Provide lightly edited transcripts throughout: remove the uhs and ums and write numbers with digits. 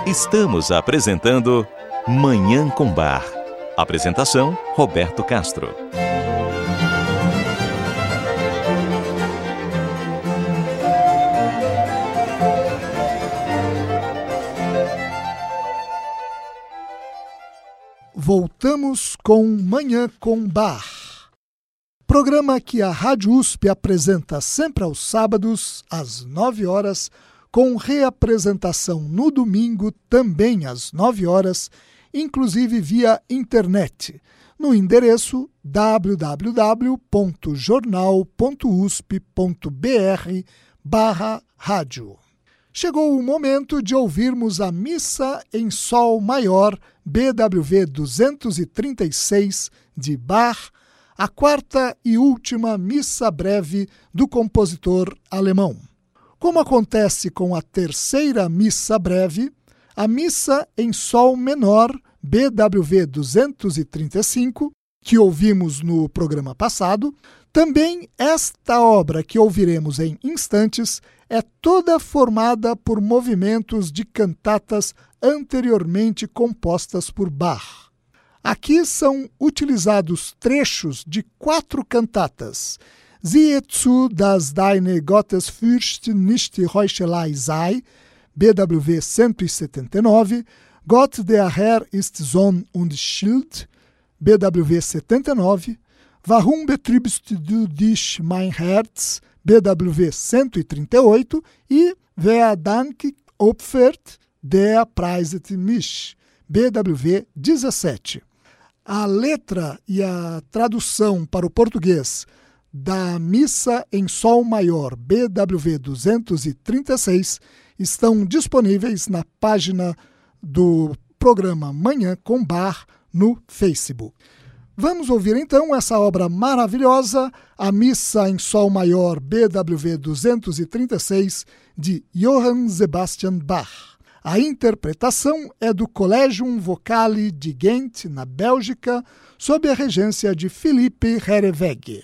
Estamos apresentando Manhã com Bar. Apresentação, Roberto Castro. Voltamos com Manhã com Bar, programa que a Rádio USP apresenta sempre aos sábados, às 9 horas, com reapresentação no domingo, também às 9 horas, inclusive via internet, no endereço www.jornal.usp.br/rádio. Chegou o momento de ouvirmos a Missa em Sol Maior, BWV 236, de Bach, a quarta e última missa breve do compositor alemão. Como acontece com a terceira missa breve, a Missa em Sol Menor, BWV 235, que ouvimos no programa passado, também esta obra que ouviremos em instantes é toda formada por movimentos de cantatas anteriormente compostas por Bach. Aqui são utilizados trechos de 4 cantatas: Siehe zu, dass deine Gottesfurcht nicht Heuchelei sei, BWV 179, Gott der Herr ist Sonn und Schild, BWV 79, Warum betrübst du dich, mein Herz, BWV 138 e Wer Dank opfert, der preiset mich, BWV 17. A letra e a tradução para o português da Missa em Sol Maior, BWV 236, estão disponíveis na página do programa Manhã com Bar no Facebook. Vamos ouvir então essa obra maravilhosa, a Missa em Sol Maior, BWV 236, de Johann Sebastian Bach. A interpretação é do Collegium Vocale de Ghent, na Bélgica, sob a regência de Philippe Herreweghe.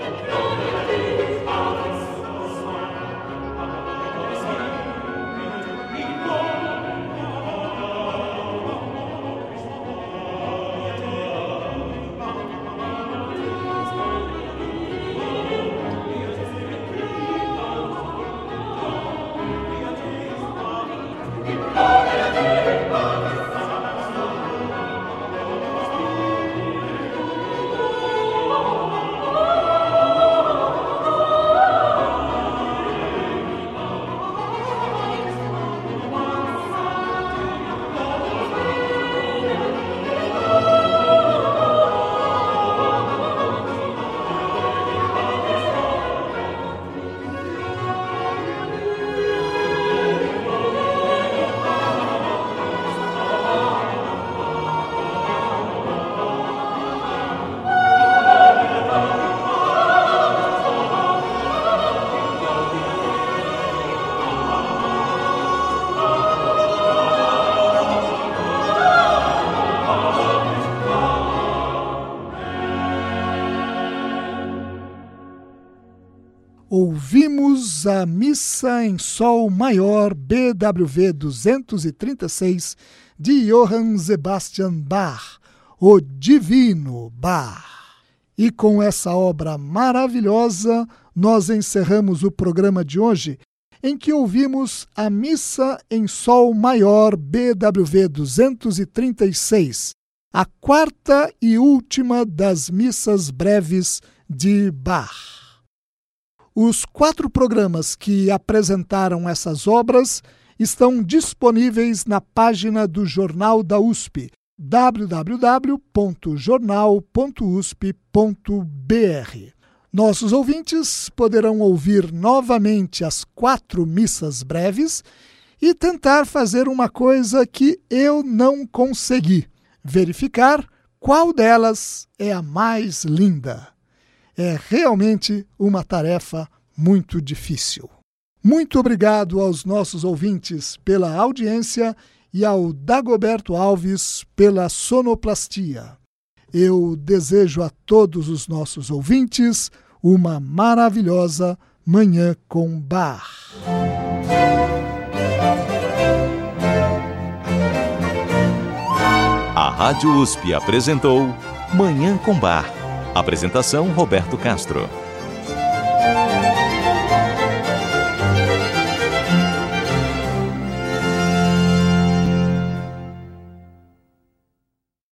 Ouvimos a Missa em Sol Maior BWV 236 de Johann Sebastian Bach, o Divino Bach. E com essa obra maravilhosa, nós encerramos o programa de hoje, em que ouvimos a Missa em Sol Maior BWV 236, a quarta e última das missas breves de Bach. Os 4 programas que apresentaram essas obras estão disponíveis na página do Jornal da USP, www.jornal.usp.br. Nossos ouvintes poderão ouvir novamente as 4 missas breves e tentar fazer uma coisa que eu não consegui: verificar qual delas é a mais linda. É realmente uma tarefa muito difícil. Muito obrigado aos nossos ouvintes pela audiência e ao Dagoberto Alves pela sonoplastia. Eu desejo a todos os nossos ouvintes uma maravilhosa Manhã com Bach. A Rádio USP apresentou Manhã com Bach. Apresentação Roberto Castro.